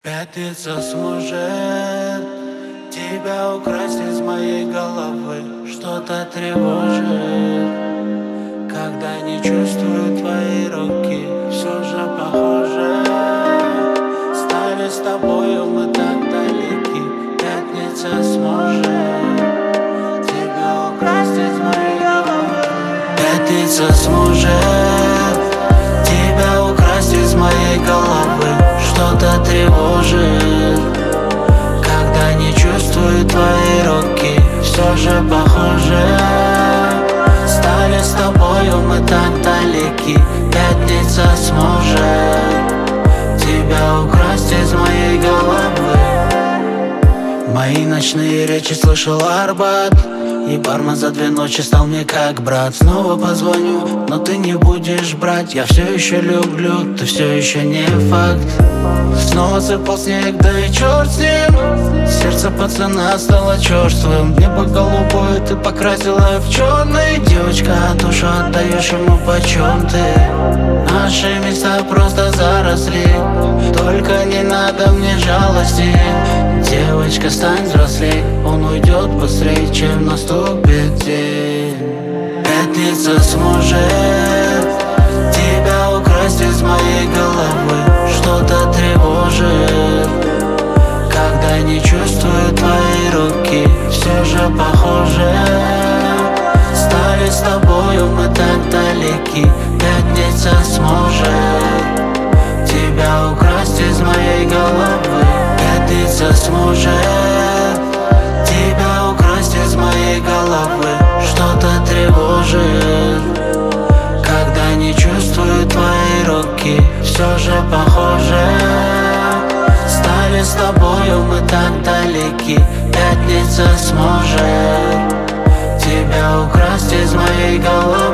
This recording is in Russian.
Пятница сможет тебя украсть из моей головы. Что-то тревожит, когда не чувствую твои руки. Все же похоже, стали с тобою мы так далеки. Пятница сможет тебя украсть из моей головы. Пятница сможет тебя украсть из моей головы. Что-то тревожит, когда не чувствую твои руки. Все же похоже, стали с тобою мы так далеки. Пятница сможет тебя украсть из моей головы. Мои ночные речи слышал Арбат, и бармен за 2 ночи стал мне как брат. Снова позвоню, но ты не будешь брать. Я все еще люблю, ты все еще не факт. Снова сыпал снег, да и черт с ним. Сердце пацана стало черствым. Небо голубое ты покрасила в черный. Девочка, душу отдаешь ему почем ты. Наши места просто заросли, только не надо мне жалости. Девочка, стань взрослей, он уйдет быстрее, чем наступит день. Пятница сможет тебя украсть из моей головы. Что-то тревожит, когда не чувствую твои руки. Все же похоже, стали с тобою мы так далеки. Пятница сможет тебя украсть из моей головы. Пятница сможет тебя украсть из моей головы. Что-то тревожит, когда не чувствую твои руки. Все же похоже, стали с тобою мы так далеки. Пятница сможет тебя украсть из моей головы.